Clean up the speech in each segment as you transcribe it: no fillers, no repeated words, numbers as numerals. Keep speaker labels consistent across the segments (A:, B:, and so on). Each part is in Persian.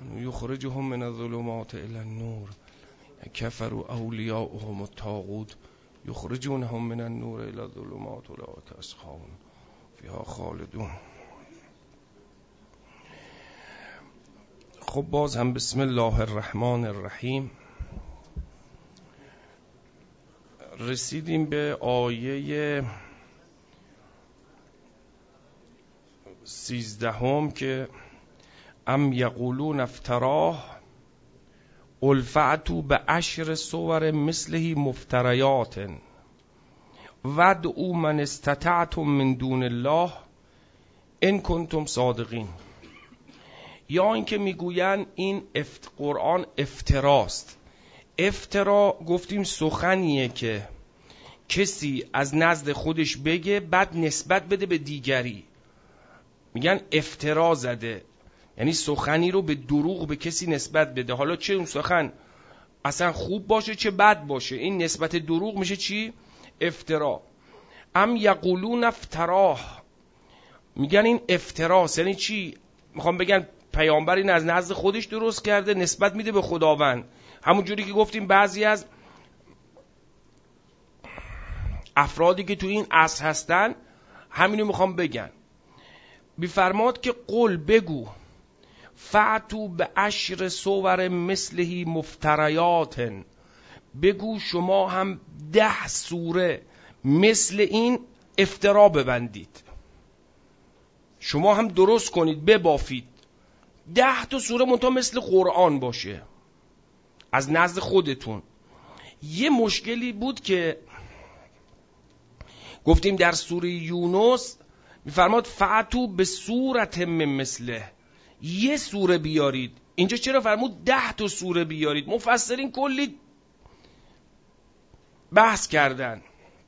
A: یخرجهم من الظلمات الی النور کفروا اولیاءهم الطاغوت یخرجونهم من النور الی الظلمات اولئک اصحاب فیها خالدون. خب باز هم بسم الله الرحمن الرحیم. رسیدیم به آیه 13 که ام یقولون افتراه قل فأتوا بعشر صور مثله مفتریات وادعوا من استطعتم من دون الله ان کنتم صادقین. یا اینکه میگوین این قرآن افتراست. افترا گفتیم سخنیه که کسی از نزد خودش بگه بعد نسبت بده به دیگری، میگن افترا زده، یعنی سخنی رو به دروغ به کسی نسبت بده، حالا چه اون سخن اصلا خوب باشه چه بد باشه، این نسبت دروغ میشه چی؟ افترا. ام یقولون افتراه، میگن این افتراست. یعنی چی؟ میخوام بگن پیامبر این از نزد خودش درست کرده نسبت میده به خداوند. همون جوری که گفتیم بعضی از افرادی که تو این عصر هستن همینو میخوام بگن. بیفرماد که قل بگو فأتوا بعشر صور مثله مفتریات، بگو شما هم 10 سوره مثل این افترا ببندید، شما هم درست کنید ببافید 10 تا سوره منتها مثل قرآن باشه از نزد خودتون. یه مشکلی بود که گفتیم در سوره یونس میفرماد فأتوا به صورت من مثله، یه سوره بیارید. اینجا چرا فرمود 10 تا سوره بیارید؟ مفسرین کلی بحث کردن.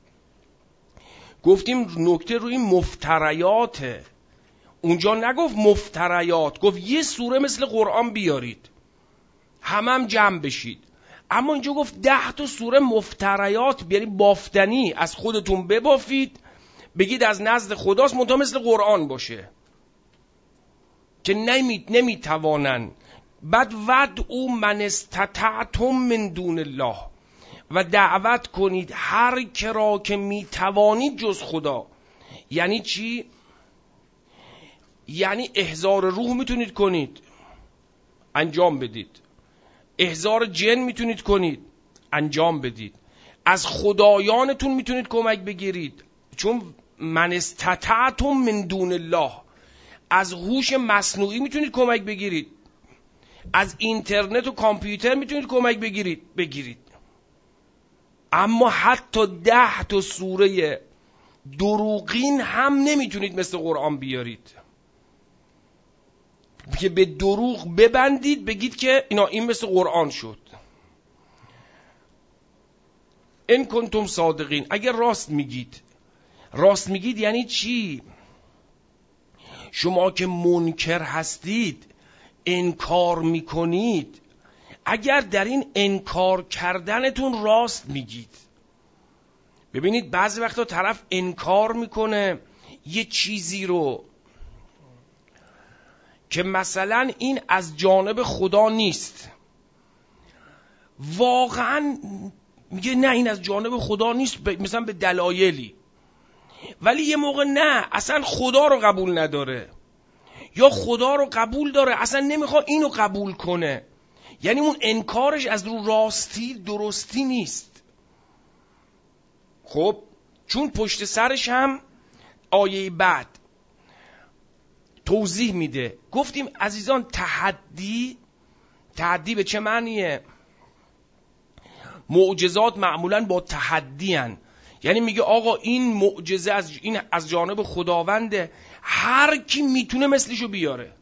A: گفتیم نکته روی مفتریاته، اونجا نگفت مفتریات، گفت یه سوره مثل قرآن بیارید هم جمع بشید. اما اینجا گفت 10 تا سوره مفتریات بیارید، بافتنی، از خودتون ببافید بگید از نزد خداست منتها مثل قرآن باشه که نمیتوانن. بعد ودعوا من استطعتم من دون الله، و دعوت کنید هر که را که میتوانید جز خدا. یعنی چی؟ یعنی احضار روح میتونید کنید انجام بدید، احضار جن میتونید کنید انجام بدید، از خدایانتون میتونید کمک بگیرید، چون من استطعتم من دون الله، از هوش مصنوعی میتونید کمک بگیرید، از اینترنت و کامپیوتر میتونید کمک بگیرید. اما حتی 10 تا سوره دروغین هم نمیتونید مثل قرآن بیارید که به دروغ ببندید بگید که این مثل قرآن شد. ان کنتم صادقین، اگر راست میگید. راست میگید یعنی چی؟ شما که منکر هستید، انکار میکنید، اگر در این انکار کردنتون راست میگید. ببینید بعضی وقتا طرف انکار میکنه یه چیزی رو که مثلا این از جانب خدا نیست، واقعا میگه نه این از جانب خدا نیست، مثلا به دلایلی، ولی یه موقع نه اصلا خدا رو قبول نداره یا خدا رو قبول داره اصلا نمیخواد اینو قبول کنه. یعنی اون انکارش از رو راستی درستی نیست. خب چون پشت سرش هم آیه بعد توضیح میده. گفتیم عزیزان تحدی به چه معنیه؟ معجزات معمولاً با تحدی هن. یعنی میگه آقا این معجزه از جانب خداونده، هر کی میتونه مثلشو بیاره.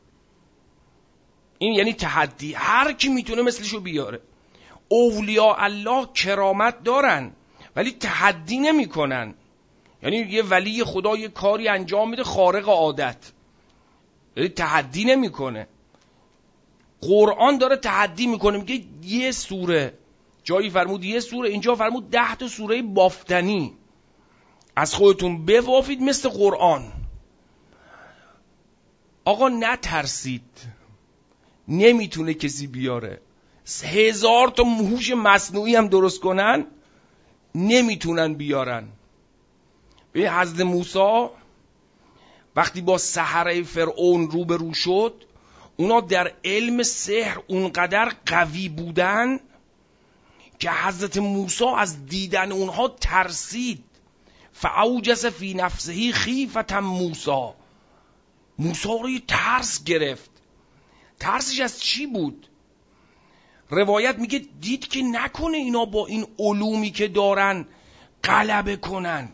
A: این یعنی تحدی، هر کی میتونه مثلشو بیاره. اولیاء الله کرامت دارن ولی تحدی نمی کنن. یعنی یه ولی خدا یه کاری انجام میده خارق عادت، یعنی تحدی نمی کنه. قرآن داره تحدی میکنه، میگه یه سوره، جایی فرمود یه سوره، اینجا فرمود 10 تا سوره بافتنی، از خودتون بوافید مثل قرآن. آقا نترسید، نمیتونه کسی بیاره. 1000 تا هوش مصنوعی هم درست کنن نمیتونن بیارن. به حضرت موسی وقتی با سحره فرعون روبرو شد، اونا در علم سحر اونقدر قوی بودن که حضرت موسی از دیدن اونها ترسید. فاوجس فی نفسه خیفة موسی. موسی رو ترس گرفت. ترسش از چی بود؟ روایت میگه دید که نکنه اینا با این علومی که دارن غلبه کنن.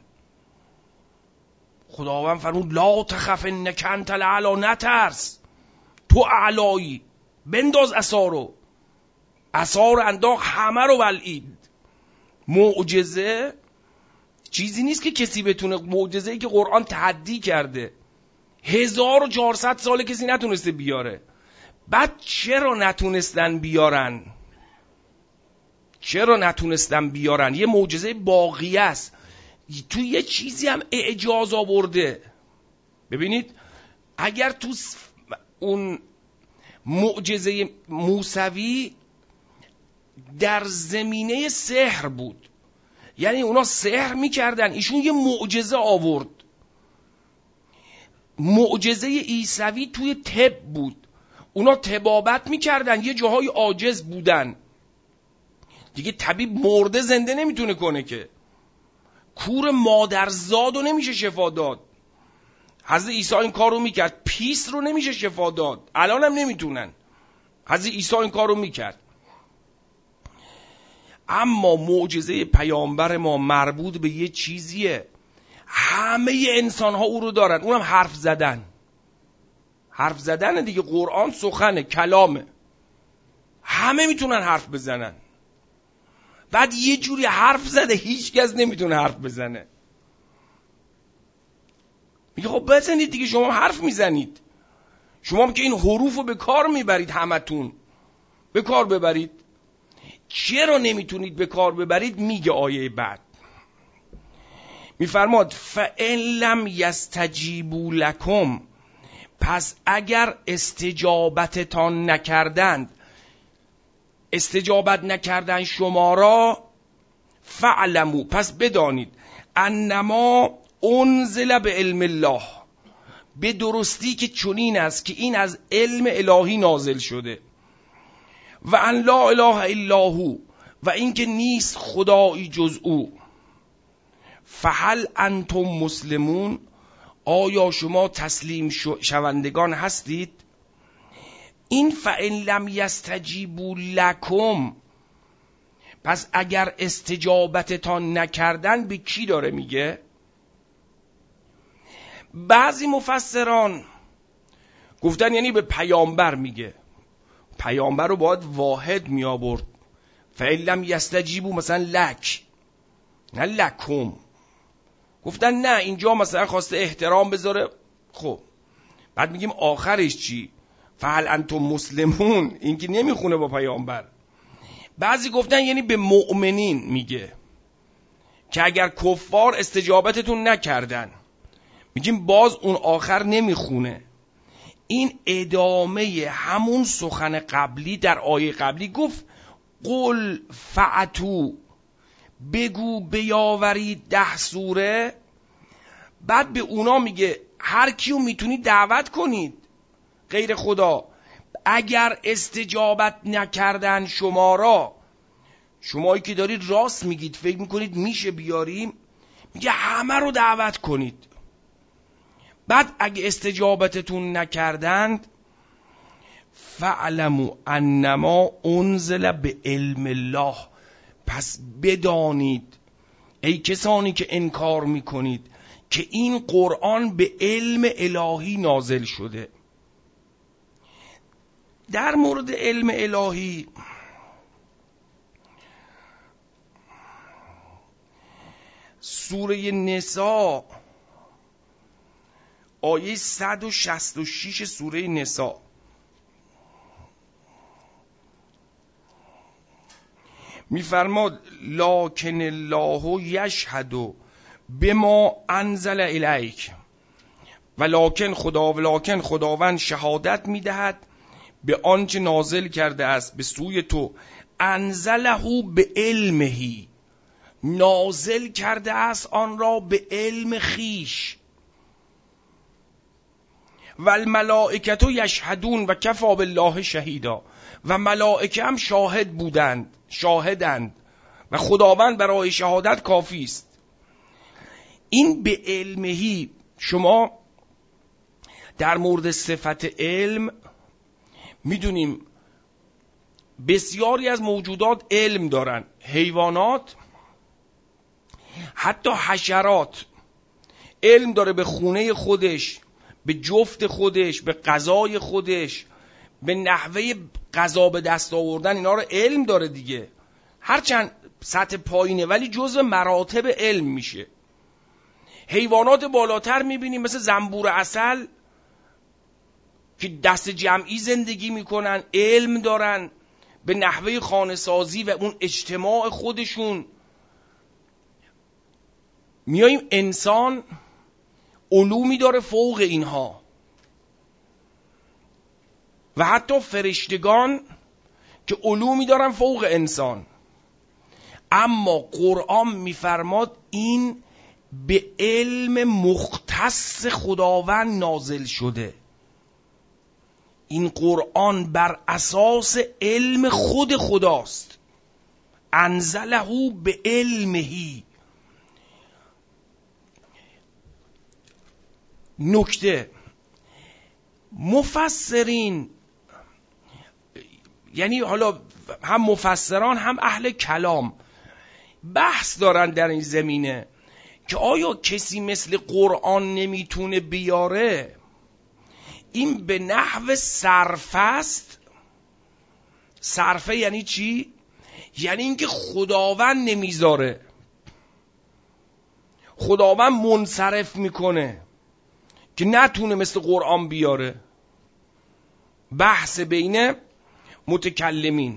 A: خداوند فرمود لا تخف انک انت الاعلی، نترس، تو اعلایی، بنداز عصا رو. عصا رو انداخت، همه رو بلعید. معجزه چیزی نیست که کسی بتونه، معجزه‌ای که قرآن تحدی کرده 1400 سال کسی نتونسته بیاره. بعد چرا نتونستن بیارن؟ چرا نتونستن بیارن؟ یه معجزه باقی است. تو یه چیزی هم اعجاز آورده. ببینید اگر تو اون معجزه موسوی در زمینه سحر بود، یعنی اونا سحر میکردن، ایشون یه معجزه آورد. معجزه عیسوی توی طب بود، اونا طبابت میکردن، یه جاهای عاجز بودن دیگه. طبیب مرده زنده نمیتونه کنه که، کور مادرزاد رو نمیشه شفا داد. حضرت عیسی این کار رو میکرد. پیس رو نمیشه شفا داد، الان هم نمیتونن. حضرت عیسی این کار رو میکرد. اما معجزه پیامبر ما مربوط به یه چیزیه همه انسان ها او رو دارن، اونم حرف زدن. حرف زدن دیگه، قرآن سخنه، کلامه، همه میتونن حرف بزنن. بعد یه جوری حرف زده هیچ کس نمیتونه حرف بزنه. میگه خب بزنید دیگه، شما حرف میزنید، شما هم که این حروف رو به کار میبرید، همتون به کار ببرید. چرا نمیتونید به کار ببرید؟ میگه آیه بعد، میفرماد فَإِن لَمْ یَسْتَجِیبُوا لَکُمْ، پس اگر استجابتتان نکردند، استجابت نکردن شما را، فَاعْلَمُوا، پس بدانید، انما انزل به علم الله، به درستی که چنین است که این از علم الهی نازل شده. و ان لا اله الا هو، و اینکه نیست خدایی جز او. فهل انتم مسلمون، آیا شما تسلیم شوندگان هستید؟ این فإن لم یستجیبوا لکم، پس اگر استجابتتان نکردن، به کی داره میگه؟ بعضی مفسران گفتن یعنی به پیامبر میگه. پیامبر رو باید واحد می آورد. فإن لم یستجیبوا مثلا لک، نه لکم. گفتن نه، اینجا مثلا خواسته احترام بذاره. خب بعد میگیم آخرش چی؟ فهل انتم مسلمون، این که نمیخونه با پیامبر. بعضی گفتن یعنی به مؤمنین میگه که اگر کفار استجابتتون نکردن. میگیم باز اون آخر نمیخونه. این ادامه همون سخن قبلی در آیه قبلی. گفت قل فعتو، بگو بیاورید 10 سوره. بعد به اونا میگه هر کیو میتونید دعوت کنید غیر خدا. اگر استجابت نکردن شما را، شمایی که دارید راست میگید فکر میکنید میشه بیاریم، میگه همه رو دعوت کنید. بعد اگه استجابتتون نکردند، فعلموا انما انزل به علم الله، پس بدانید ای کسانی که انکار میکنید که این قرآن به علم الهی نازل شده. در مورد علم الهی سوره نساء آیه 166 سوره نساء میفرماد لکن الله یشهد بما انزل الیک، ولکن خداوند شهادت میدهد به آنچه نازل کرده است به سوی تو، انزله به علمهی، نازل کرده است آن را به علم خیش، و الملائکه یشهدون و کفی بالله شهیدا، و ملائکه هم شاهدند و خداوند برای شهادت کافی است. این به علمهی، شما در مورد صفت علم میدونیم بسیاری از موجودات علم دارن، حیوانات، حتی حشرات علم داره به خونه خودش، به جفت خودش، به غذای خودش، به نحوه غذا به دست آوردن، اینا رو علم داره دیگه، هرچند سطح پایینه ولی جزء مراتب علم میشه. حیوانات بالاتر میبینیم مثل زنبور عسل که دست جمعی زندگی میکنن، علم دارن به نحوه خانه سازی و اون اجتماع خودشون. میاییم انسان علومی داره فوق اینها، و حتی فرشتگان که علومی دارن فوق انسان. اما قرآن میفرماد این به علم مختص خداوند نازل شده. این قرآن بر اساس علم خود خداست. انزله به علمهی. نکته، مفسرین، یعنی حالا هم مفسران هم اهل کلام بحث دارن در این زمینه که آیا کسی مثل قرآن نمیتونه بیاره؟ این به نحو صرفه است. صرفه یعنی چی؟ یعنی اینکه خداوند نمیذاره، خداوند منصرف میکنه که نتونه مثل قرآن بیاره. بحث بین متکلمین.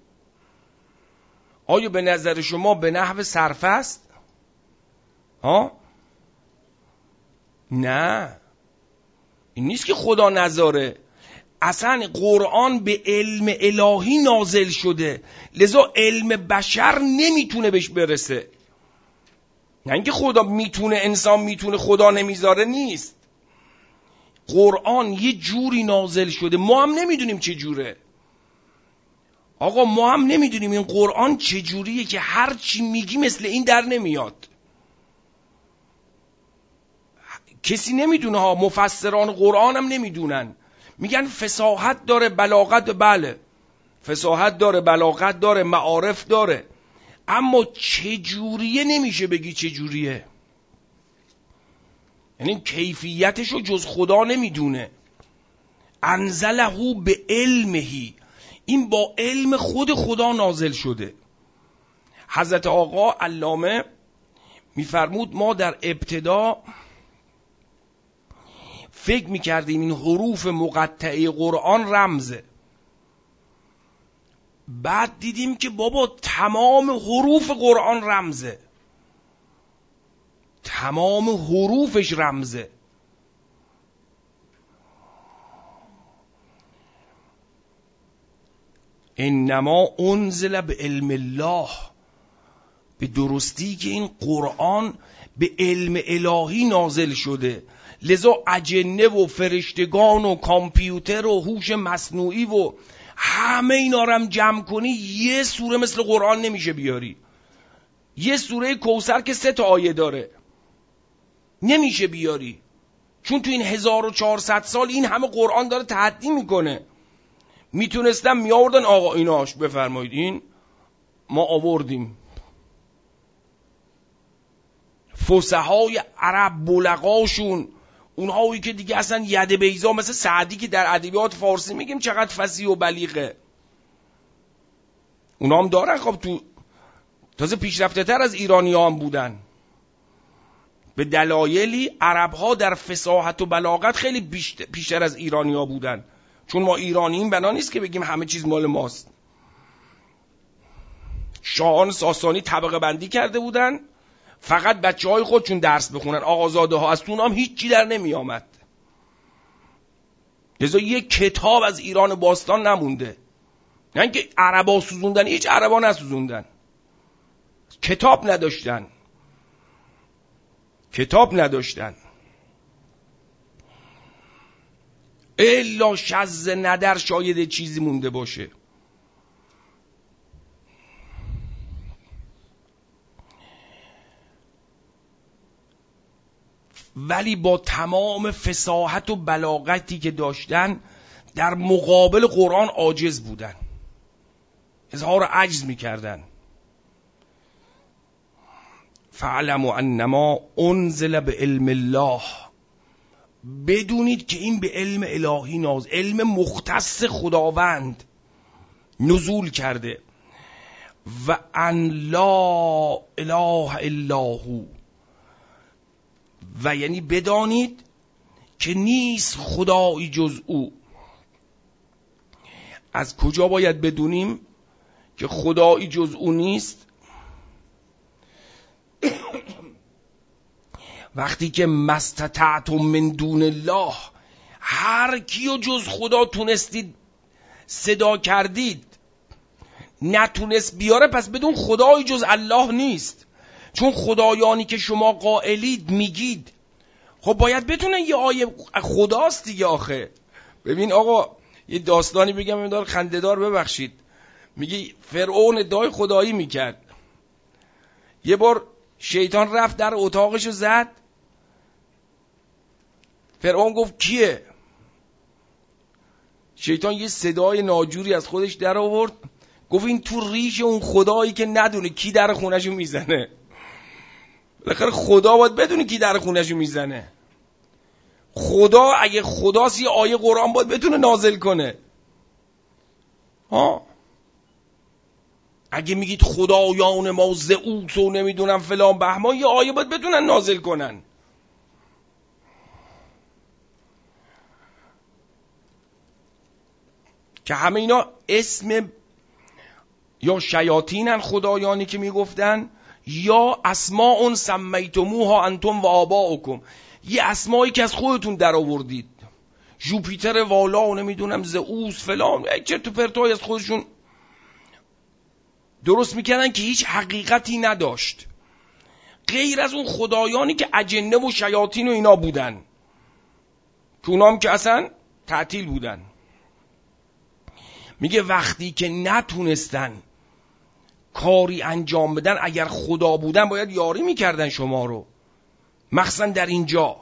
A: آیا به نظر شما به نحو صرفه است؟ نه، این نیست که خدا نذاره. اصلا قرآن به علم الهی نازل شده، لذا علم بشر نمیتونه بهش برسه. نه اینکه خدا میتونه، انسان میتونه، خدا نمیذاره، نیست. قرآن یه جوری نازل شده، ما هم نمیدونیم چه جوره. آقا ما هم نمیدونیم این قرآن چه جوریه که هر چی میگی مثل این در نمیاد. کسی نمیدونه ها، مفسران قرآن هم نمیدونن. میگن فصاحت داره، بلاغت، بله فصاحت داره، بلاغت داره، معارف داره، اما چه جوریه نمیشه بگی چه جوریه. یعنی کیفیتشو جز خدا نمیدونه. انزله به علمهی، این با علم خود خدا نازل شده. حضرت آقا علامه میفرمود ما در ابتدا فکر میکردیم این حروف مقطعه قرآن رمزه، بعد دیدیم که بابا تمام حروف قرآن رمزه، تمام حروفش رمزه. انما انزل به علم الله، به درستی که این قرآن به علم الهی نازل شده، لذا اجنه و فرشتگان و کامپیوتر و هوش مصنوعی و همه اینا رو هم جمع کنی یه سوره مثل قرآن نمیشه بیاری. یه سوره کوثر که 3 آیه داره نمیشه بیاری، چون تو این 1400 سال این همه قرآن داره تحدی میکنه. میتونستم میآوردن آقا ایناش بفرمایید، این ما آوردیم. فصحای عرب، بلغاشون، اونهایی که دیگه اصلا ید بیضا مثل سعدی که در ادبیات فارسی میگیم چقدر فصیح و بلیغه، اونا هم دارن. خب تو تازه پیشرفته تر از ایرانی ها هم بودن. به دلایلی عرب ها در فصاحت و بلاغت خیلی بیشتر از ایرانی ها بودن، چون ما ایرانییم بنا نیست که بگیم همه چیز مال ماست. شاهان ساسانی طبقه بندی کرده بودن، فقط بچه های خودشون درس بخونن، آقازاده ها، از تو هم هیچی در نمی آمد. لذا یک کتاب از ایران باستان نمونده. نه اینکه عربا سوزوندن، هیچ عربا نسوزوندن، کتاب نداشتن. الا شذ ندر شاید چیزی مونده باشه. ولی با تمام فصاحت و بلاغتی که داشتن در مقابل قرآن عاجز بودن، اظهار عجز میکردن. فاعلموا انما انزل بعلم الله، بدونید که این به علم الهی علم مختص خداوند نزول کرده. و ان لا اله الا هو، و یعنی بدانید که نیست خدایی جز او. از کجا باید بدونیم که خدایی جز او نیست؟ وقتی که مستطعتم من دون الله، هر کیو جز خدا تونستید صدا کردید نتونست بیاره، پس بدون خدایی جز الله نیست. چون خدایانی که شما قائلید میگید، خب باید بتونه یه آیه خداست دیگه. آخه ببین آقا، یه داستانی بگم این خنده‌دار، ببخشید. میگه فرعون ادعای خدایی میکرد. یه بار شیطان رفت در اتاقشو زد. فرعون گفت کیه؟ شیطان یه صدای ناجوری از خودش در آورد، گفت این تو ریش اون خدایی که ندونه کی در خونه‌شو میزنه. بالاخره خدا باید بدونه کی در خونه‌شو میزنه. خدا اگه خداست یه آیه قرآن باید بتونه نازل کنه. اگه میگید خدایان ما زئوس و نمیدونم فلان بهمان، یه آیه باید بتونن نازل کنن. که همه اینا اسم یا شیاطینن، خدایانی که میگفتن، یا اسماء سمیتموها انتم و آباؤکم، یه اسمایی که از خودتون در آوردید. جوپیتر والا، نمیدونم زئوس فلان، چرت و پرتای از خودشون درست میکردن که هیچ حقیقتی نداشت، غیر از اون خدایانی که اجنه و شیاطین و اینا بودن، که اونام که اصلا تعطیل بودن. میگه وقتی که نتونستن کاری انجام بدن، اگر خدا بودن باید یاری میکردن شما رو، مخصوصا در اینجا.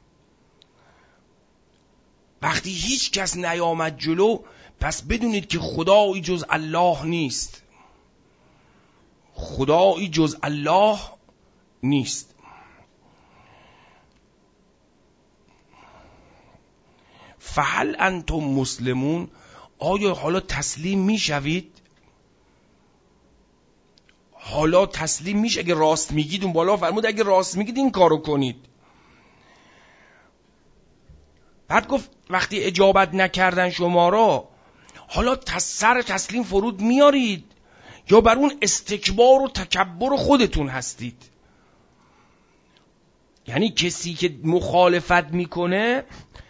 A: وقتی هیچ کس نیامد جلو، پس بدونید که خدایی جز الله نیست. خدایی جز الله نیست. فهل انتم مسلمون، آیا حالا تسلیم میشوید؟ حالا تسلیم میشه اگه راست میگید؟ اون بالا فرمود اگه راست میگید این کارو کنید. بعد گفت وقتی اجابت نکردن شما را، حالا سر تسلیم فرود میارید یا بر اون استکبار و تکبر خودتون هستید؟ یعنی کسی که مخالفت میکنه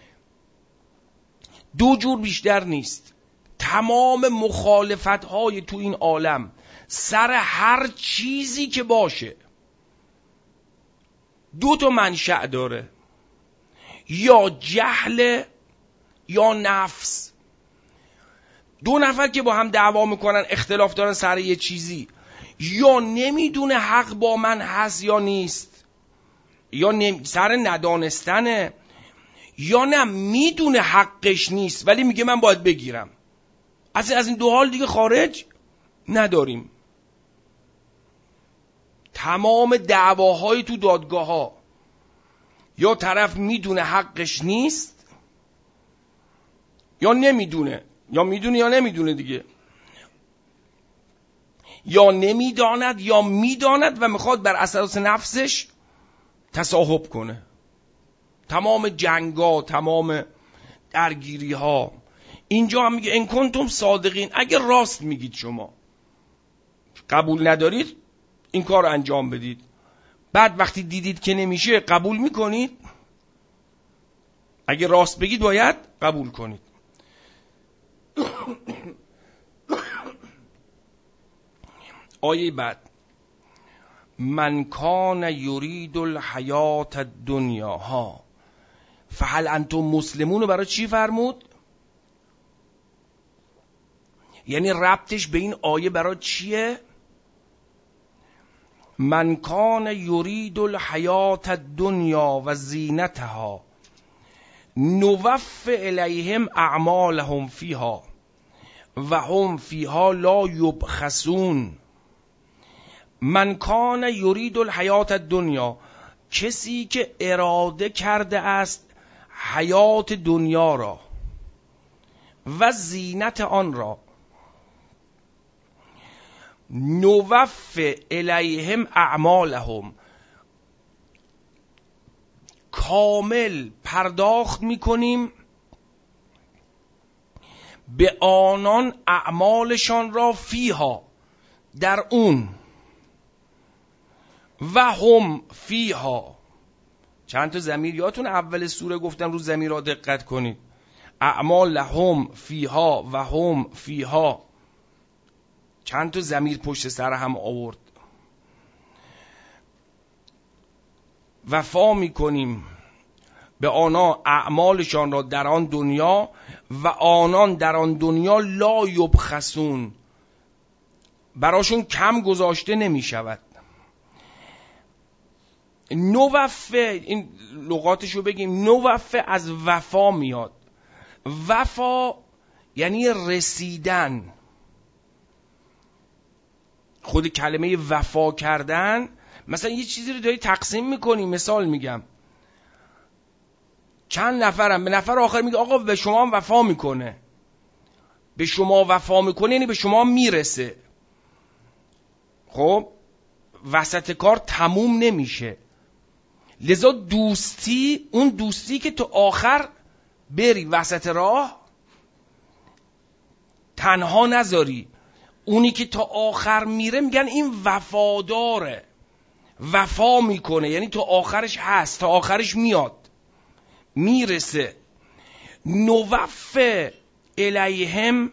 A: دو جور بیشتر نیست. تمام مخالفت های تو این عالم سر هر چیزی که باشه دو تا منشأ داره، یا جهل یا نفس. دو نفر که با هم دعوا میکنن، اختلاف دارن سر یه چیزی، یا نمیدونه حق با من هست یا نیست، یا سر ندانستنه، یا نه میدونه حقش نیست ولی میگه من باید بگیرم. از این دو حال دیگه خارج نداریم. تمام دعواهای تو دادگاه ها، یا طرف میدونه حقش نیست، یا نمیدونه، یا میدونه یا نمیدونه دیگه، یا نمیداند یا میداند و میخواد بر اساس نفسش تصاحب کنه. تمام جنگا، تمام درگیری ها. اینجا هم میگه ان کنتم صادقین، اگه راست میگید شما، قبول ندارید این کار انجام بدید. بعد وقتی دیدید که نمیشه قبول میکنید، اگه راست بگید باید قبول کنید. آیه بعد، من کان یرید الحیات الدنیا ها فهل انتم مسلمون. برای چی فرمود؟ یعنی ربطش به این آیه برای چیه؟ من کان یرید الحیات الدنیا و زینتها نوفی الیهم اعمالهم فیها و هم فیها لا یبخسون. من کان یرید الحیات الدنیا، کسی که اراده کرده است حیات دنیا را و زینت آن را، نوفی الیهم اعمالهم، کامل پرداخت میکنیم به آنان اعمالشان را فیها، در اون، و هم فیها. چند تا ضمیر یادتون اول سوره گفتم رو ضمیرها دقت کنید. اعمال هم فیها و هم فیها، چند تا ضمیر پشت سر هم آورد. وفا میکنیم به آنها اعمالشان را در آن دنیا و آنان در آن دنیا لا یبخسون، براشون کم گذاشته نمی شود. نوفه، این لغاتشو بگیم، نوفه از وفا میاد. وفا یعنی رسیدن. خود کلمه وفا کردن، مثلا یه چیزی رو داری تقسیم میکنی، مثال میگم چند نفرم، به نفر آخر میگه آقا به شما وفا میکنه. به شما وفا میکنه یعنی به شما میرسه. خب وسط کار تموم نمیشه. لذا دوستی، اون دوستی که تو آخر بری وسط راه تنها نذاری، اونی که تا آخر میره میگن این وفاداره، وفا میکنه، یعنی تا آخرش هست، تا آخرش میاد، میرسه. نوفه الیهم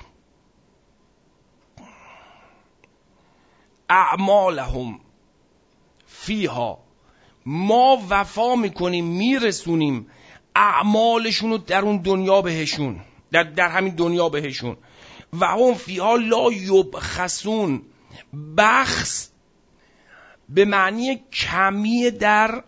A: اعمالهم فیها، ما وفا میکنیم، میرسونیم اعمالشون رو در اون دنیا بهشون، در همین دنیا بهشون. و هم فیها لا یبخسون، بخس به معنی کمی در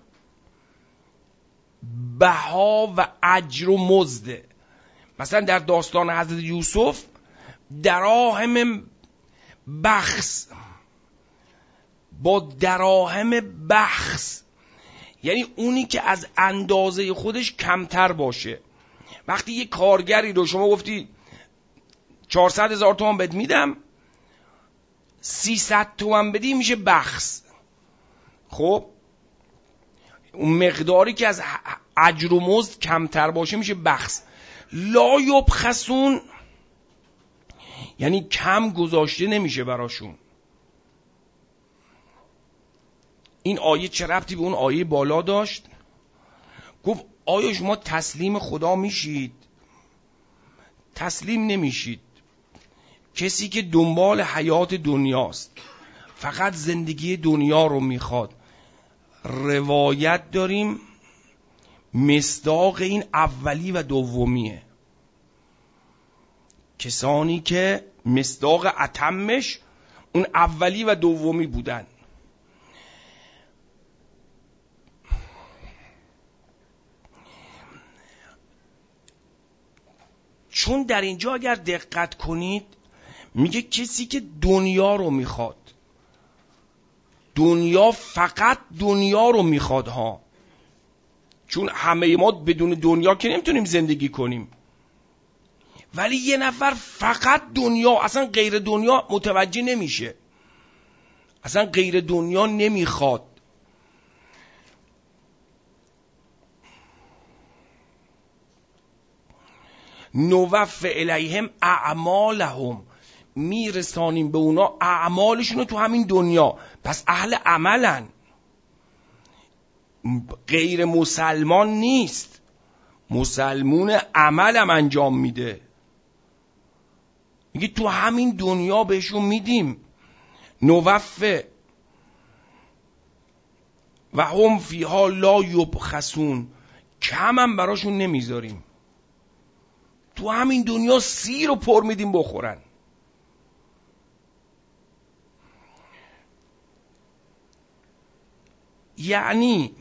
A: بها و اجر و مزد. مثلا در داستان حضرت یوسف دراهم بخس با دراهم بخس، یعنی اونی که از اندازه خودش کمتر باشه. وقتی یه کارگری رو شما گفتی 400,000 تومان بهت میدم، 300 تومان بدی میشه بخس. خب اون مقداری که از اجر و مزد کمتر باشه میشه بخس. لا یبخسون یعنی کم گذاشته نمیشه براشون. این آیه چه ربطی به اون آیه بالا داشت؟ گفت آیا شما تسلیم خدا میشید؟ تسلیم نمیشید. کسی که دنبال حیات دنیاست، فقط زندگی دنیا رو میخواد. روایت داریم مصداق این اولی و دومیه. کسانی که مصداق اتمش اون اولی و دومی بودن. چون در اینجا اگر دقت کنید میگه کسی که دنیا رو میخواد، دنیا، فقط دنیا رو میخواد ها، چون همه ما بدون دنیا که نمیتونیم زندگی کنیم. ولی یه نفر فقط دنیا، اصلا غیر دنیا متوجه نمیشه، اصلا غیر دنیا نمیخواد. نوفی الیهم اعمالهم، میرسانیم به اونا اعمالشونو تو همین دنیا. پس اهل عملن، غیر مسلمان نیست. مسلمون عملم انجام میده. میگه تو همین دنیا بهشون میدیم، نوفه و هم فیها لا یبخسون، کم هم براشون نمیذاریم. تو همین دنیا سیر رو پر میدیم بخورن. یعنی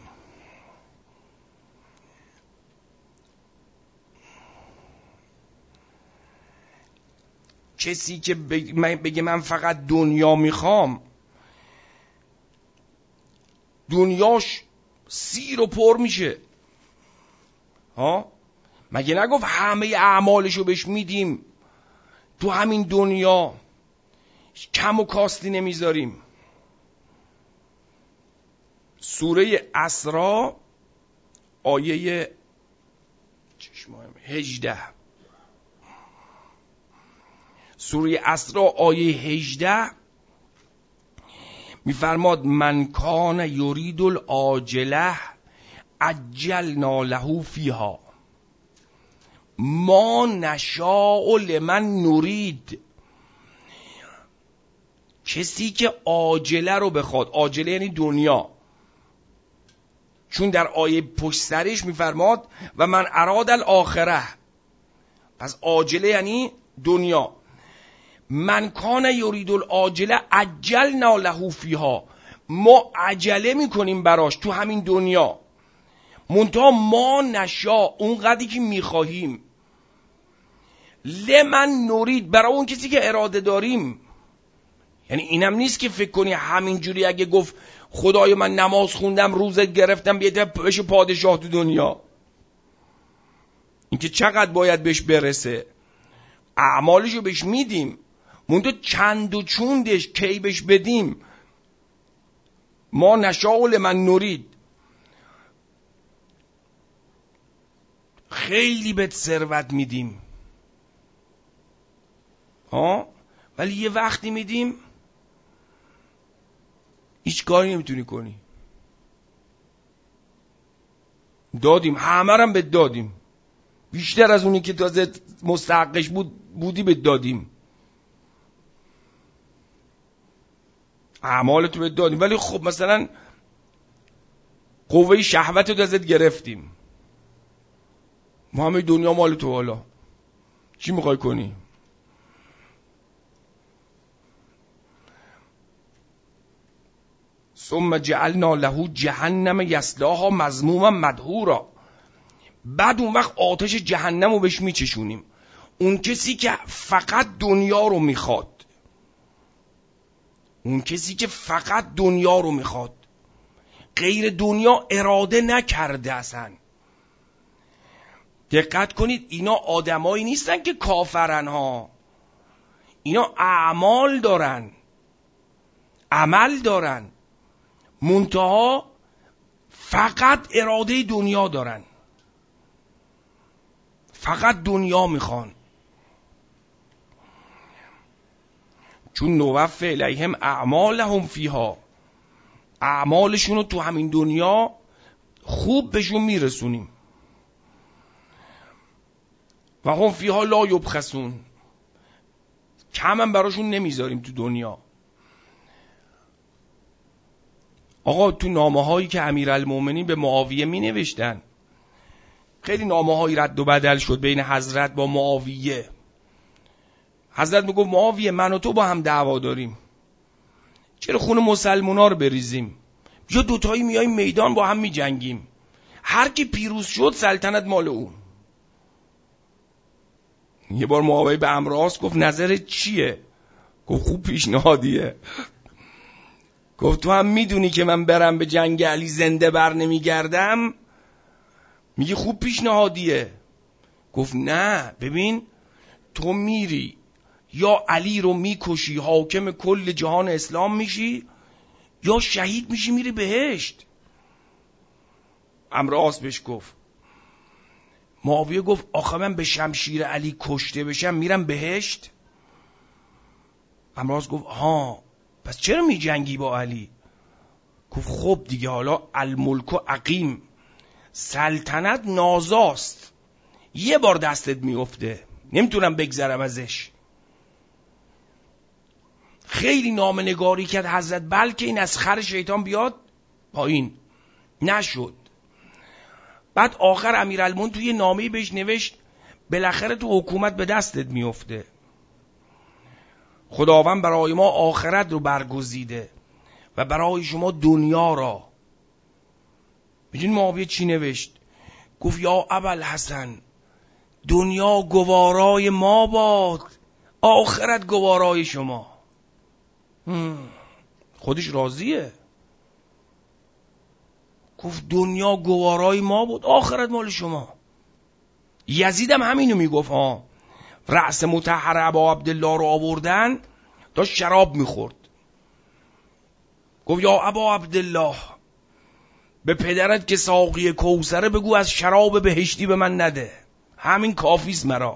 A: کسی که بگه من فقط دنیا میخوام، دنیاش سیر و پر میشه. مگه نگفت همه اعمالشو بهش میدیم، تو همین دنیا کم و کاستی نمیذاریم. سوره اسراء آیه 18، سوره اسراء آیه 18 میفرماد من کان یرید العاجله عجلنا له فیها ما نشاء لمن نرید. کسی که عاجله رو بخواد، عاجله یعنی دنیا، چون در آیه پشت سرش میفرماد و من اراد الاخره، پس عاجله یعنی دنیا. من کان یرید العاجله عجلنا له فیها، ما عجله میکنیم براش تو همین دنیا، منتها ما نشا، اون قدری که میخواهیم، لمن نرید، برای اون کسی که اراده داریم. یعنی اینم نیست که فکر کنی همینجوری اگه گفت خدای من نماز خوندم روزت گرفتم بیاد بشه پادشاه تو دنیا، این که چقدر باید بهش برسه، اعمالشو بهش میدیم، منتها چند و چوندش کی بهش بدیم. ما نشاء لمن نرید، خیلی بهت ثروت میدیم ولی یه وقتی میدیم هیچ کاری نمیتونی کنی. دادیم، همه رم بهت دادیم، بیشتر از اونی که تازه مستحقش بودی بهت دادیم، اعمالتو بهت دادیم، ولی خب مثلا قوه شهوتو ازت گرفتیم، ما همه دنیا مال تو، حالا چی میخوای کنی؟ ثم جعلنا له جهنم یصلاها مذموما مدحورا، بعد اون وقت آتش جهنم رو بهش میچشونیم. اون کسی که فقط دنیا رو میخواد، اون کسی که فقط دنیا رو میخواد، غیر دنیا اراده نکرده اصلا. دقت کنید، اینا آدمایی نیستن که کافرن ها، اینا اعمال دارن، عمل دارن، منتها فقط اراده دنیا دارن، فقط دنیا میخوان. چون نوفی الیهم اعمالهم فیها، اعمالشون رو تو همین دنیا خوب بهشون میرسونیم. و هم فیها لا یبخسون، کم هم براشون نمیذاریم تو دنیا. آقا تو نامه هایی که امیرالمومنین به معاویه می نوشتن، خیلی نامه هایی رد و بدل شد بین حضرت با معاویه. حضرت میگفت معاویه من و تو با هم دعوا داریم، چرا خون مسلمونا رو بریزیم؟ یا دوتایی میاییم میدان با هم می جنگیم، هر کی پیروز شد سلطنت مال اون. یه بار معاویه به عمرو گفت نظرت چیه؟ گفت خوب پیشنهادیه. گفت تو هم میدونی که من برم به جنگ علی زنده بر نمیگردم، میگه خوب پیشنهادیه. گفت نه ببین، تو میری یا علی رو میکشی حاکم کل جهان اسلام میشی، یا شهید میشی میری بهشت. عمرو بهش گفت، معاویه گفت آخه من به شمشیر علی کشته بشم میرم بهشت؟ عمرو گفت ها پس چرا می جنگی با علی؟ گفت خب دیگه، حالا الملک و عقیم، سلطنت نازاست، یه بار دستت میفته، نمیتونم بگذرم ازش. خیلی نامه‌نگاری کرد حضرت، بلکه این از خر شیطان بیاد پایین، نشد. بعد آخر امیرالمومنین توی نامه‌ای بهش نوشت بالاخره تو حکومت به دستت میفته، خداوند برای ما آخرت رو برگزیده و برای شما دنیا را. میدونی معاویه چی نوشت؟ گفت یا ابوالحسن دنیا گوارای ما باد، آخرت گوارای شما. خودش راضیه، گفت دنیا گوارای ما بود، آخرت مال شما. یزیدم همینو میگفت ها. رأس مطهر ابا عبدالله رو آوردن، داشت شراب میخورد، گفت یا ابا عبدالله به پدرت که ساقی کوثره بگو از شراب بهشتی به من نده، همین کافیست مرا.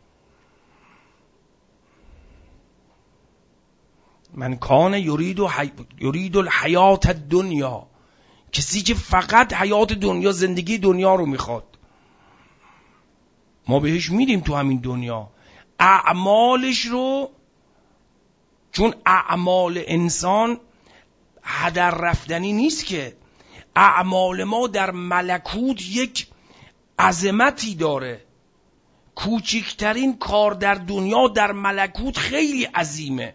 A: من کان یرید الحیات الدنیا، کسی که فقط حیات دنیا، زندگی دنیا رو میخواد، ما بهش میدیم تو همین دنیا اعمالش رو، چون اعمال انسان هدر رفتنی نیست که. اعمال ما در ملکوت یک عظمتی داره، کوچکترین کار در دنیا در ملکوت خیلی عظیمه.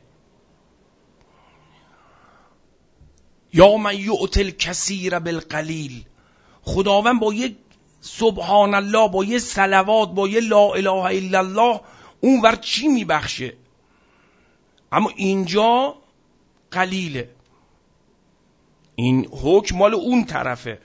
A: یا من یؤتی الکثیر بالقلیل، خداوند با یک سبحان الله، با یه صلوات، با یه لا اله الا الله اون ور چی میبخشه، اما اینجا قلیله. این حکم مال اون طرفه.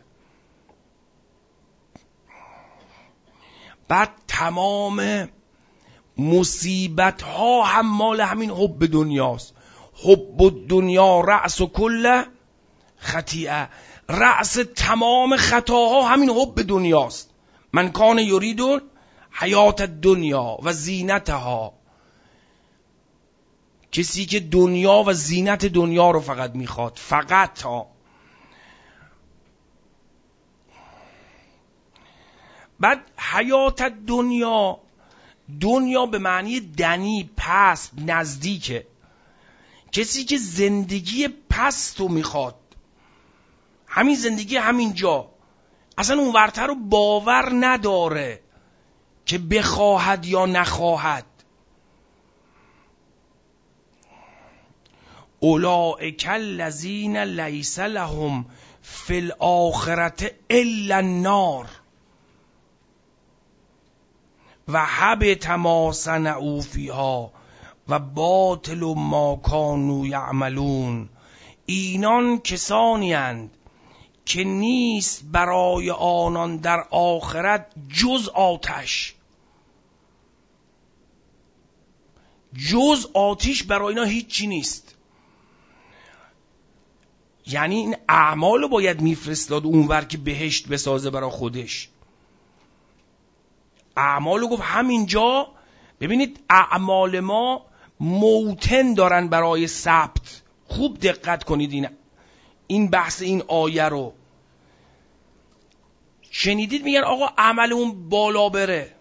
A: بعد تمام مصیبت ها هم مال همین حب دنیاست. حب الدنیا رأس کل خطیئه، رأس تمام خطاها همین حب دنیاست. من کان یرید حیات الدنیا و زینتها، کسی که دنیا و زینت دنیا رو فقط میخواد، فقط ها. بعد حیات الدنیا، دنیا به معنی دنی، پست، نزدیکه. کسی که زندگی پست رو میخواد، همین زندگی همینجا، اصلا اون ورتر رو باور نداره که بخواهد یا نخواهد. اولئک الذین لیس لهم فی الاخرة الا النار و حبط ما صنعوا فیها و باطل ما کانوا یعملون. اینان کسانی اند که نیست برای آنان در آخرت جز آتش، جز آتش برای اینا هیچی نیست. یعنی این اعمالو باید میفرستاد اونور که بهشت بسازه برای خودش. اعمالو گفت همینجا. ببینید اعمال ما موتن دارن برای ثبت. خوب دقت کنید این بحث این آیه رو شنیدید. میگن آقا عمل اون بالا بره،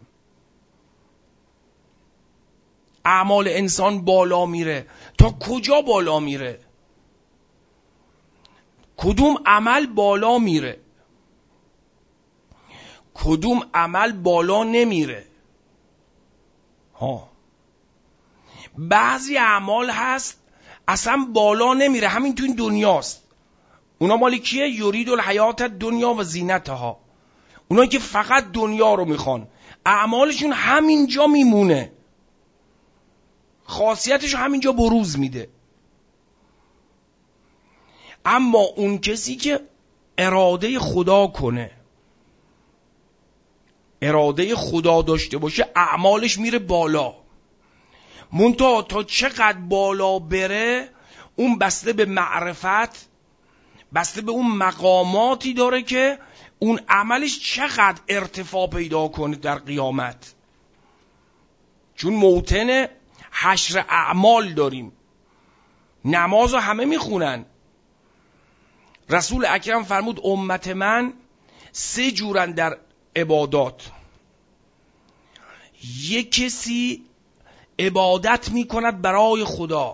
A: اعمال انسان بالا میره. تا کجا بالا میره؟ کدوم عمل بالا میره؟ کدوم عمل بالا نمیره؟ بعضی اعمال هست اصلا بالا نمیره، همین تو این دنیاست. اونا مالی کیه؟ یرید الحیات الدنیا و زینتها. اونایی که فقط دنیا رو میخوان، اعمالشون همینجا میمونه، خاصیتش همینجا بروز میده. اما اون کسی که اراده خدا کنه، اراده خدا داشته باشه، اعمالش میره بالا. منتها تا چقدر بالا بره اون بسته به معرفت، بسته به اون مقاماتی داره که اون عملش چقدر ارتفاع پیدا کنه در قیامت. چون موتن حشر اعمال داریم. نماز رو همه میخونن. رسول اکرم فرمود امت من 3 جورن در عبادات. یک کسی عبادت میکند برای خدا،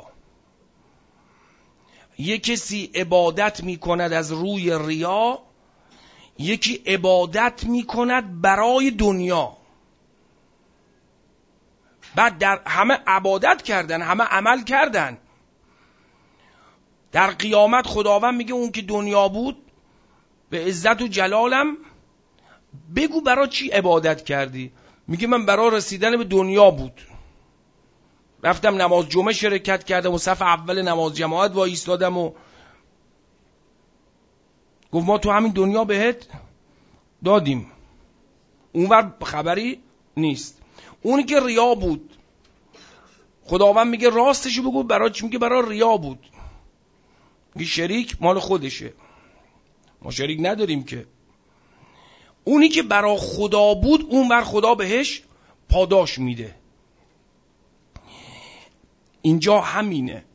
A: یک کسی عبادت میکند از روی ریا، یکی عبادت میکند برای دنیا. بعد در همه عبادت کردن، همه عمل کردن. در قیامت خداوند میگه اون که دنیا بود به عزت و جلالم بگو برای چی عبادت کردی؟ میگه من برای رسیدن به دنیا بود، رفتم نماز جمعه شرکت کردم و صف اول نماز جماعت وای ایستادم و گفت ما تو همین دنیا بهت دادیم. اونور خبری نیست. اونی که ریا بود خداوند میگه راستشو بگو برای چی؟ میگه برای ریا بود. میگه شریک مال خودشه، ما شریک نداریم که. اونی که برای خدا بود اونور خدا بهش پاداش میده. اینجا همینه،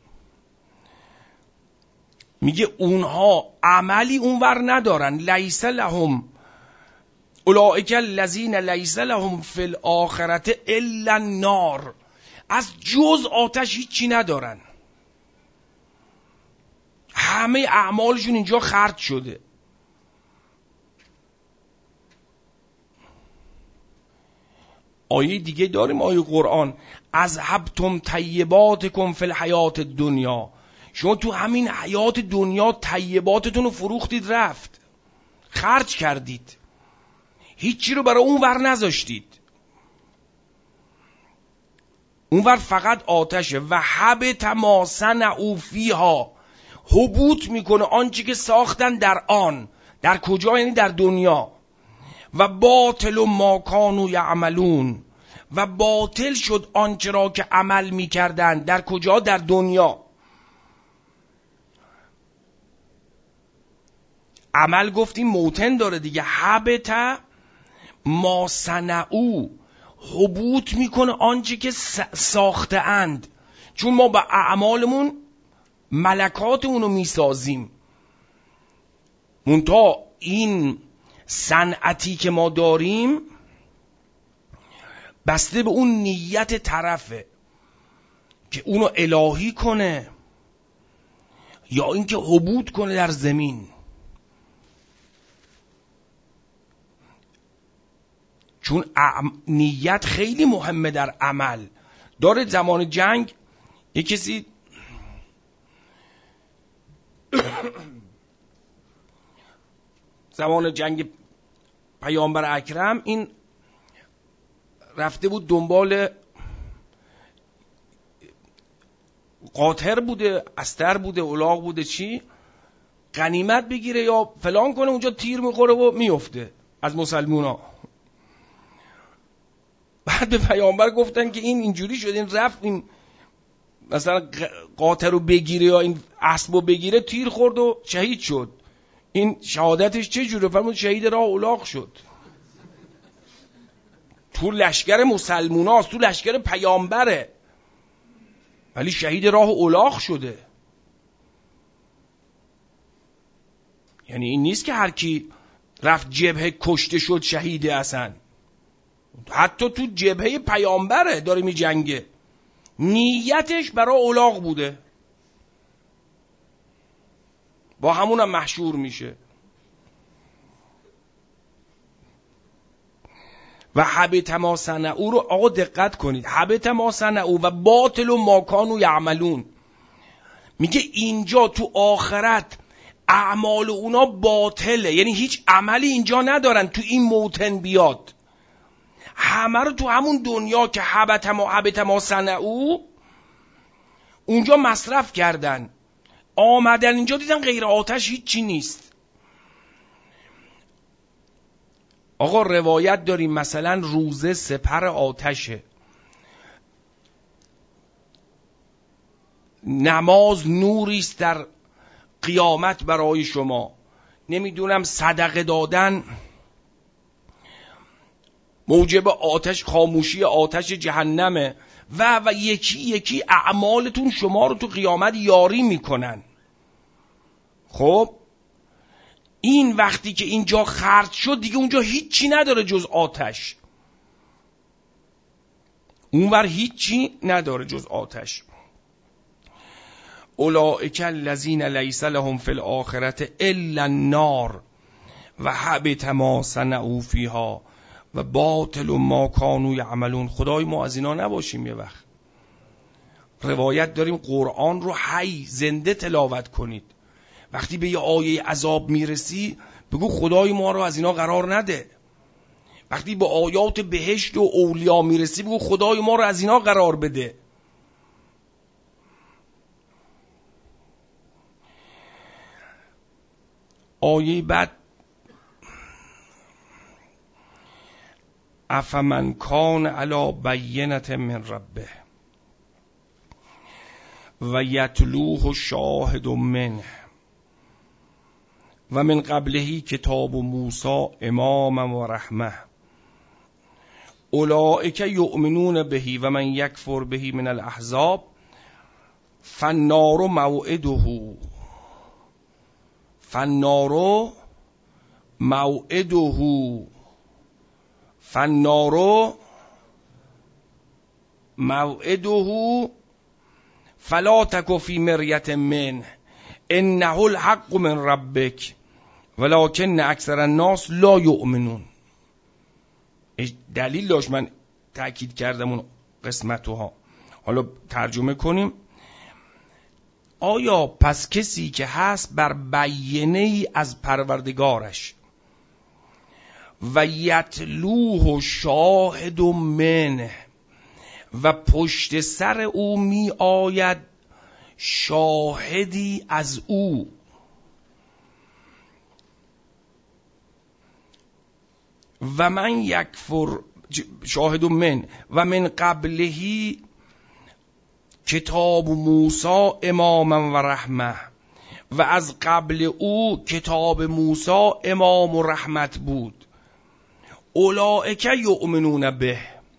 A: میگه اونها عملی اونور ندارن. لیس لهم اولئک الذین لیس لهم فی الاخرة الا النار، از جز آتش هیچی ندارن. همه اعمالشون اینجا خرج شده. آیه دیگه داریم، آیه قرآن، اذهبتم طیباتکم فی الحیات الدنیا، شما تو همین حیات دنیا طیباتتون رو فروختید، رفت خرج کردید، هیچی رو برای اون ور نذاشتید. اون ور فقط آتشه. و حبط ما صنعوا فیها، حبوط میکنه آنچه که ساختن در آن. در کجا؟ یعنی در دنیا. و باطل ما کانوا یعملون، و باطل شد آنچه را که عمل میکردن. در کجا؟ در دنیا. عمل گفتیم موتن داره دیگه. حبط ما صنعوا، حبوط میکنه آنچه که ساخته اند. چون ما با اعمالمون ملکاتمون رو میسازیم، منتها این صنعتی که ما داریم بسته به اون نیت طرفه که اونو الهی کنه یا اینکه حبوط کنه در زمین. چون نیت خیلی مهمه در عمل. داره زمان جنگ یک کسی زمان جنگ پیامبر اکرم این رفته بود دنبال قاطر بوده، استر بوده، الاغ بوده، چی غنیمت بگیره یا فلان کنه، اونجا تیر میخوره و میفته از مسلمونا. بعد به پیامبر گفتن که این اینجوری شد، این رفت این مثلا قاطر رو بگیره یا این اسب رو بگیره، تیر خورد و شهید شد. این شهادتش چه جوره؟ فرمود شهید راه الاغ شد. تو لشکر مسلموناست، تو لشکر پیامبره، ولی شهید راه الاغ شده. یعنی این نیست که هر کی رفت جبهه کشته شد شهیده. اصلا حتی تو جبهه پیامبره داره می جنگه، نیتش برای الاغ بوده، با همونم محشور میشه. و حبط ما صنعوا رو آقا دقت کنید، حبط ما صنعوا و باطل ما کانوا یعملون. میگه اینجا تو آخرت اعمال اونا باطله، یعنی هیچ عملی اینجا ندارن. تو این موتن بیاد همه رو تو همون دنیا که حبط ما صنعوا اونجا مصرف کردن، آمدن اینجا دیدن غیر آتش هیچی نیست. آقا روایت داریم مثلا روزه سپر آتشه، نماز نوریست در قیامت برای شما، نمیدونم صدقه دادن موجب آتش، خاموشی آتش جهنمه و یکی یکی اعمالتون شما رو تو قیامت یاری میکنن. خب این وقتی که اینجا خرج شد دیگه اونجا هیچی نداره جز آتش. اونور هیچی نداره جز آتش. اولئک الذین لیس لهم فی الاخرة الا النار و حبط ما صنعوا فیها و باطل ما کانوا یعملون. خدای ما از اینا نباشیم. یه وقت روایت داریم قرآن رو حی زنده تلاوت کنید. وقتی به یه آیه عذاب میرسی بگو خدای ما رو از اینا قرار نده. وقتی به آیات بهشت و اولیا میرسی بگو خدای ما رو از اینا قرار بده. آیه بعد افمن کان علی بینة من ربه و یتلوه شاهد منه و من قبله کتاب موسی اماما و رحمه اولئک یؤمنون به و من یکفر به من الاحزاب فالنار موعده فلا تک فی مریة منه انه الحق من ربک ولکن اکثر الناس لا یؤمنون. دلیل داشت من تأکید کردم اون قسمتوها. حالا ترجمه کنیم. آیا پس کسی که هست بر بینه ای از پروردگارش و یتلوه شاهد منه و پشت سر او می آید شاهدی از او و من یکفر شاهد من و من قبلهی کتاب موسی اماما و رحمه و از قبل او کتاب موسی امام و رحمت بود. اولئک یؤمنون به،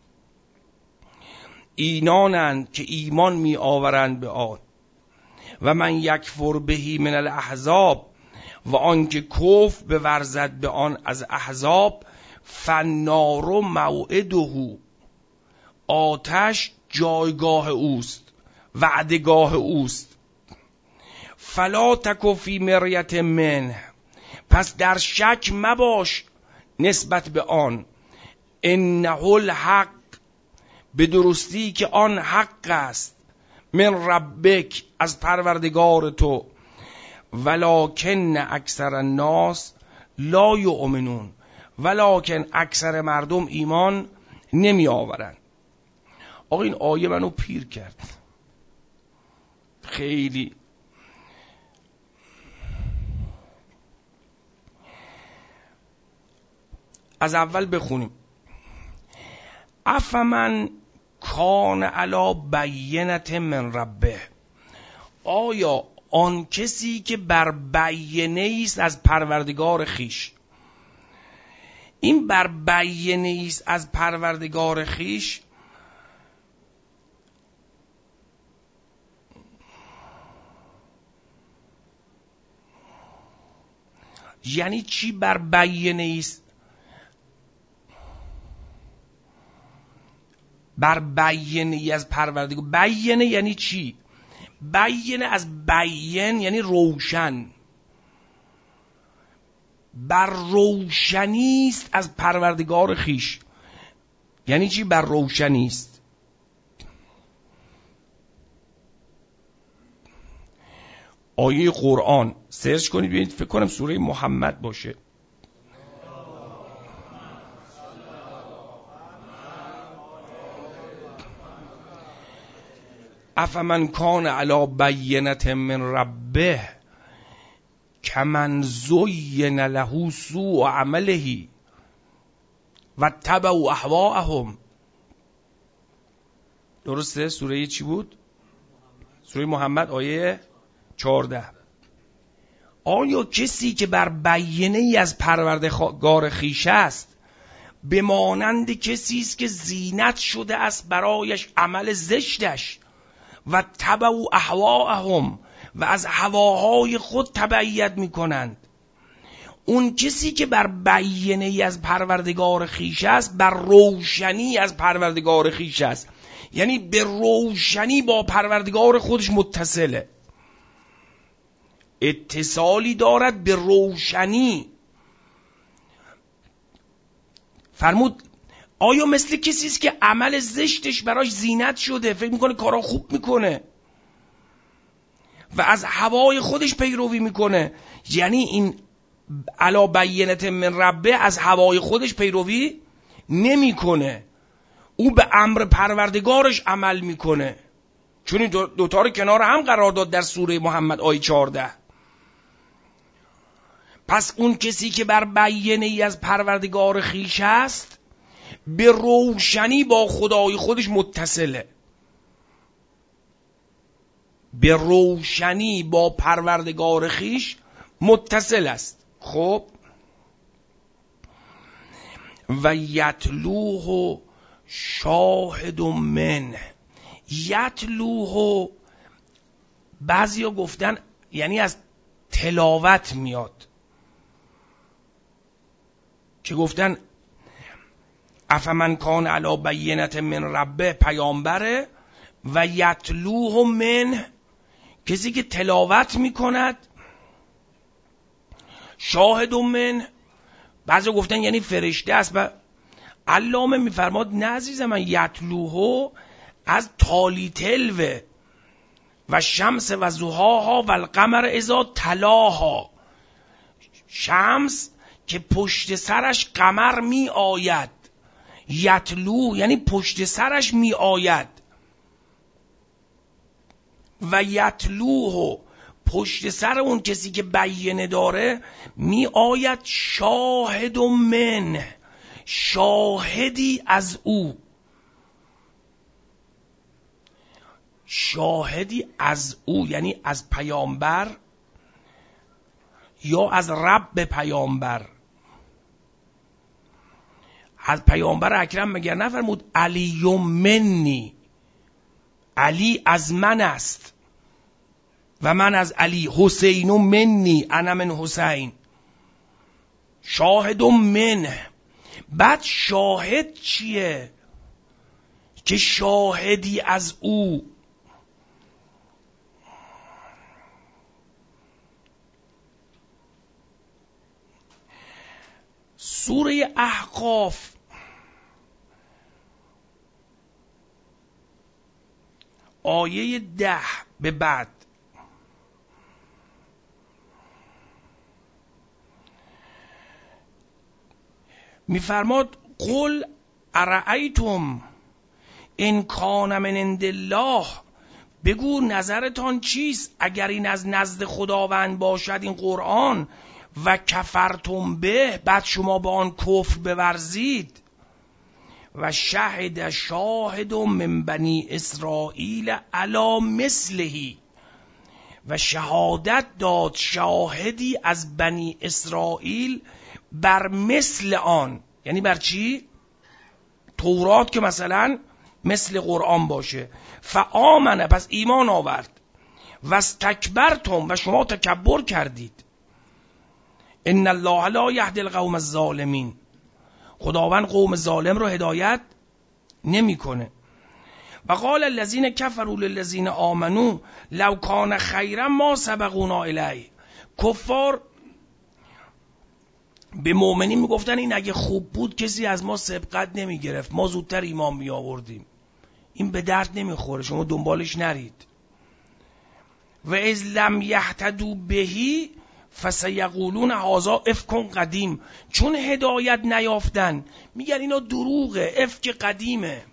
A: اینانند که ایمان می آورند به آن. و من یکفر بهی من الاحزاب، و آنکه کفر بورزد به آن از احزاب، فالنار موعده، آتش جایگاه اوست، وعدگاه اوست. فلا تک فی مریة منه، پس در شک مباش نسبت به آن. انه الحق، به درستی که آن حق است، من ربک، از پروردگار تو. ولکن اکثر الناس لا یؤمنون، ولکن اکثر مردم ایمان نمی آورند. آقا این آیه منو پیر کرد خیلی. از اول بخونیم. افمن کان علی بینة من ربه، آیا آن کسی که بر بینه است از پروردگار خیش. این بر بینه است از پروردگار خیش یعنی چی؟ بر بینه است، بر بینه از پروردگار. بینه یعنی چی؟ بینه از بین یعنی روشن، بر روشنی است از پروردگار خیش. یعنی چی بر روشنی است؟ آیه قرآن سرچ کنید ببینید، فکر کنم سوره محمد باشه. افمن کان علی بینة من ربه کمن زین له سوء عمله و اتبعوا اهواءهم. درسته؟ سوره چی بود؟ سوره محمد آیه 14. آیا کسی که بر بینه ای از پروردگار خویش است بمانند کسی است که زینت شده است برایش عمل زشتش، و تبعوا اهواءهم، و از هواهای خود تبعیت میکنند. اون کسی که بر بینه ای از پروردگار خویش است بر روشنی از پروردگار خویش است. یعنی به روشنی با پروردگار خودش متصله، اتصالی دارد به روشنی. فرمود آیا مثل کسی است که عمل زشتش براش زینت شده، فکر میکنه کارا خوب میکنه و از هوای خودش پیروی میکنه؟ یعنی این علی بینة من ربه از هوای خودش پیروی نمیکنه، او به امر پروردگارش عمل میکنه. چون این دوتا رو کنار هم قرار داد در سوره محمد آیه 14. پس اون کسی که بر بیینه ای از پروردگار خویش است به روشنی با خدای خودش متصله، به روشنی با پروردگار خویش متصل است. خب و یتلوه شاهد من، یتلوه بعضی ها گفتن یعنی از تلاوت میاد، که گفتن افمن کان علی بینة من ربه پیامبره و یتلوه من کسی که تلاوت میکند، شاهد من بعضی گفتن یعنی فرشته است. و علامه میفرماد نه عزیز من، یتلوه از تالی تلوه و شمس و ضحاها و القمر اذا تلاها، شمس که پشت سرش قمر می آید، یتلو یعنی پشت سرش می آید، و یتلوه پشت سر اون کسی که بیینه داره می آید شاهد من، شاهدی از او، شاهدی از او یعنی از پیامبر یا از رب پیامبر. از پیامبر اکرم مگر نفرمود علی منی، علی از من است و من از علی، حسین منی انا من حسین، شاهد من. بعد شاهد چیه؟ که شاهدی از او. سوره احقاف آیه 10 به بعد میفرماد قل ارأیتم ان کان من عند الله، بگو نظرتان چیست اگر این از نزد خداوند باشد این قرآن، و کفرتم به بعد شما با آن کفر بورزید، و شهد شاهد من بنی اسرائیل علی مثله، و شهادت داد شاهدی از بنی اسرائیل بر مثل آن. یعنی بر چی؟ تورات که مثلا مثل قرآن باشه. فآمنه پس ایمان آورد، و استکبرتم و شما تکبر کردید. ان الله لا یهدی القوم الظالمین، خداوند قوم ظالم رو هدایت نمیکنه. و قال الذین کفروا للذین آمنوا لو کان خیرا ما سبقونا الیه، کفار به مؤمنین میگفتن این اگه خوب بود کسی از ما سبقت نمیگرفت، ما زودتر ایمان می آوردیم، این به درد نمیخوره، شما دنبالش نرید. و اذ لم یهتدوا بهی فسیقولون هذا افک قدیم، چون هدایت نیافتن میگن اینا دروغه، افک قدیمه.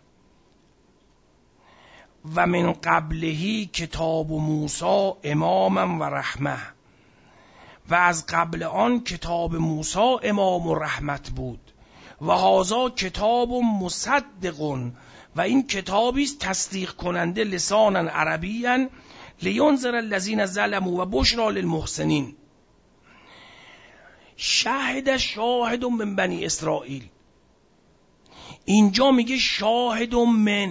A: و من قبلهی کتاب موسی اماما و رحمه، و از قبل آن کتاب موسی امام و رحمت بود. و هذا کتاب مصدق، و این کتابی است تصدیق کننده لسانا عربیا لینذر الذین ظلموا و بشری للمحسنین. شاهد شاهد من بنی اسرائیل، اینجا میگه شاهد من.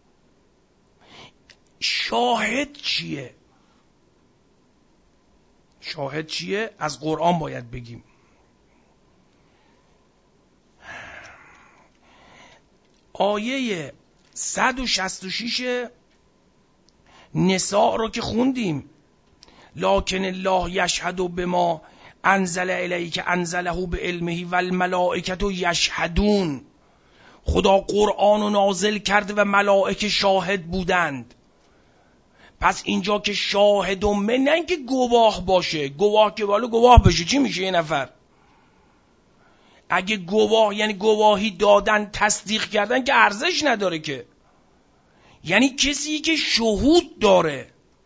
A: شاهد چیه؟ شاهد چیه؟ از قرآن باید بگیم. آیه 166 نساء رو که خوندیم، لکن الله یشهد بما انزل الیک انزله بعلمه و الملائکه یشهدون. خدا قرآن رو نازل کرده و ملائکه شاهد بودند. پس اینجا که شاهد من، نه اینکه گواه باشه. گواه که بالا گواه بشه چی میشه یه نفر؟ اگه گواه یعنی گواهی دادن، تصدیق کردن، که ارزش نداره که. یعنی کسی که شهود داره،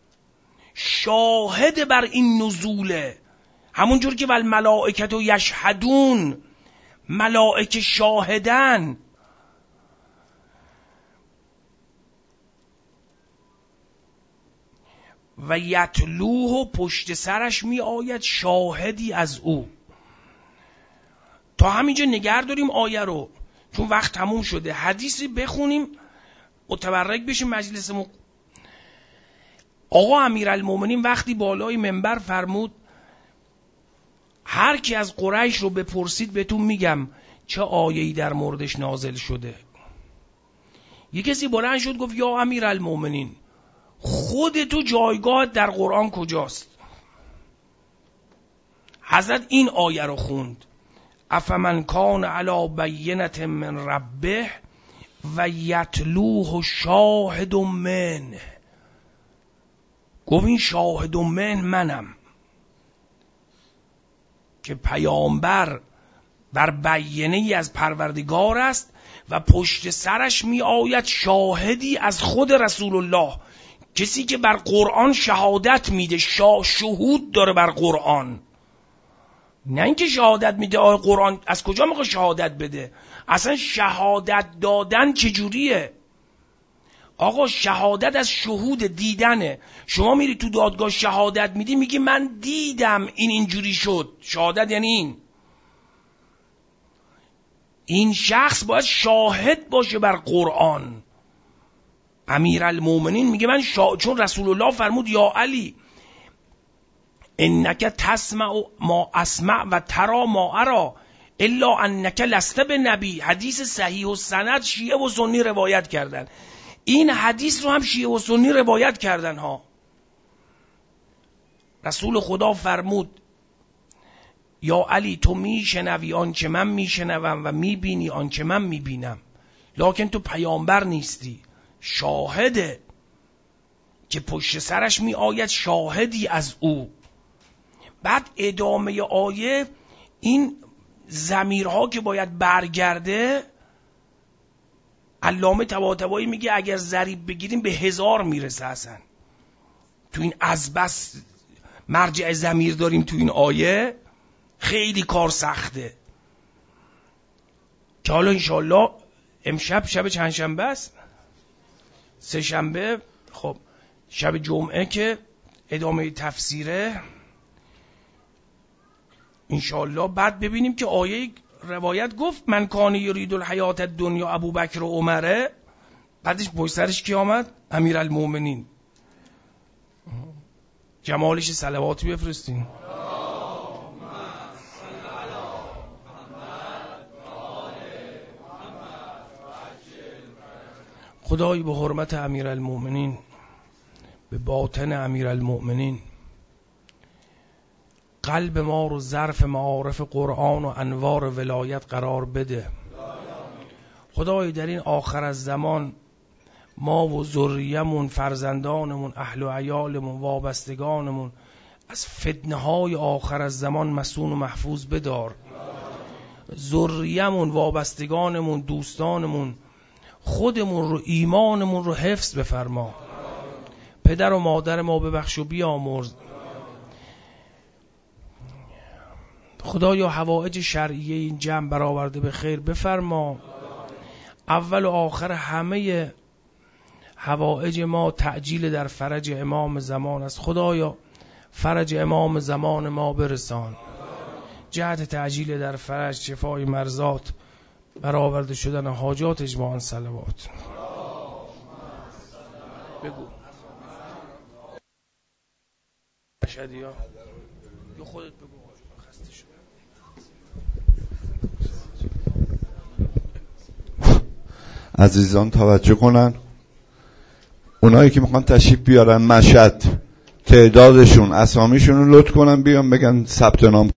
A: شاهد بر این نزوله. همون جور که والملائکه یشهدون، ملائکه شاهدن. و یتلوه، پشت سرش می آید شاهدی از او. تا همینجا نگه داریم آیه رو، چون وقت تموم شده. حدیثی بخونیم متبرک بشیم مجلسمون. آقا امیرالمومنین وقتی بالای منبر فرمود هر کی از قریش رو بپرسید بهتون میگم چه آیه‌ای در موردش نازل شده. یه کسی بلند شد گفت یا امیرالمومنین، خودتو جایگاه در قرآن کجاست؟ حضرت این آیه رو خوند: افمن کان علی بینة من ربه و یتلوه شاهد منه. گفت این شاهد من منم که پیامبر بر بینه ای از پروردگار است و پشت سرش می آید شاهدی از خود رسول الله. کسی که بر قرآن شهادت میده، شهود داره بر قرآن. نه اینکه شهادت میده آقا قرآن از کجا میخواد شهادت بده؟ اصلا شهادت دادن چجوریه؟ آقا شهادت از شهود، دیدنه. شما میری تو دادگاه شهادت میدی، میگی من دیدم این اینجوری شد. شهادت یعنی این شخص باید شاهد باشه بر قرآن. امیرالمومنین میگه من چون رسول الله فرمود یا علی انک تسمع ما اسمع و ترا ما ارا الا انک لست بنبی. حدیث صحیح و سند شیعه و سنی روایت کردن. این حدیث رو هم شیعه و سنی روایت کردن ها. رسول خدا فرمود یا علی تو میشنوی آنچه من میشنوم و میبینی آنچه من میبینم، لکن تو پیامبر نیستی. شاهده که پشت سرش می آید شاهدی از او. بعد ادامه آیه این ضمیرها که باید برگرده، علامه طباطبایی میگه اگر ضریب بگیریم به 1000 میرسه. اصلا تو این از بس مرجع ضمیر داریم تو این آیه، خیلی کار سخته. که حالا انشالله امشب شب چند شنبه است؟ 3 شنبه. خب شب جمعه که ادامه تفسیره انشالله. بعد ببینیم که آیه روایت گفت من کان یرید الحیات الدنیا ابوبکر و عمره، بعدش پشت سرش کی آمد؟ امیرالمومنین. جمالش صلواتی بفرستین. خدای به حرمت امیرالمومنین، به باطن امیرالمومنین، قلب ما رو ظرف معارف قرآن و انوار ولایت قرار بده. خدای در این آخر از زمان ما و ذریه‌مون، فرزندانمون، اهل و عیالمون، وابستگانمون از فتنه های آخر از زمان مسون و محفوظ بدار. ذریه‌مون، وابستگانمون، دوستانمون، خودمون رو، ایمانمون رو حفظ بفرما. پدر و مادر ما ببخش و بیامرز. خدایا حوائج شرعیه این جمع برآورده به خیر بفرما. اول و آخر همه حوائج ما تعجیل در فرج امام زمان است. خدایا فرج امام زمان ما برسان. جهت تعجیل در فرج، شفای مرضات، برآورده شدن حاجات، اجماعاً صلوات. بگو اشهدیا یا خودت بگو. خسته شدم.
B: عزیزان توجه کنن. اونایی که میخوان تشریف بیارن مشهد تعدادشون اسامیشون رو لطف کنن بیان بگن ثبت نام